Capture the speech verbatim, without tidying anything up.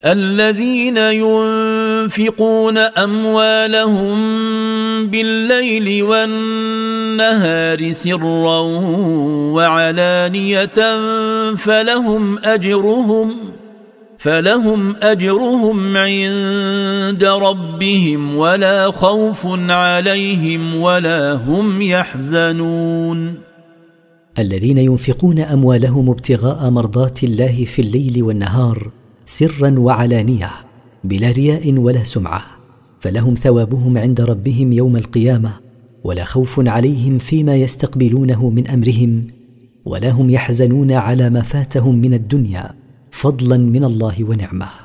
الذين ينفقون أموالهم بالليل والنهار سرا وعلانية فلهم أجرهم فلهم أجرهم عند ربهم ولا خوف عليهم ولا هم يحزنون. الذين ينفقون أموالهم ابتغاء مرضات الله في الليل والنهار سرا وعلانية بلا رياء ولا سمعة، فلهم ثوابهم عند ربهم يوم القيامة ولا خوف عليهم فيما يستقبلونه من أمرهم ولا هم يحزنون على ما فاتهم من الدنيا فضلا من الله ونعمه.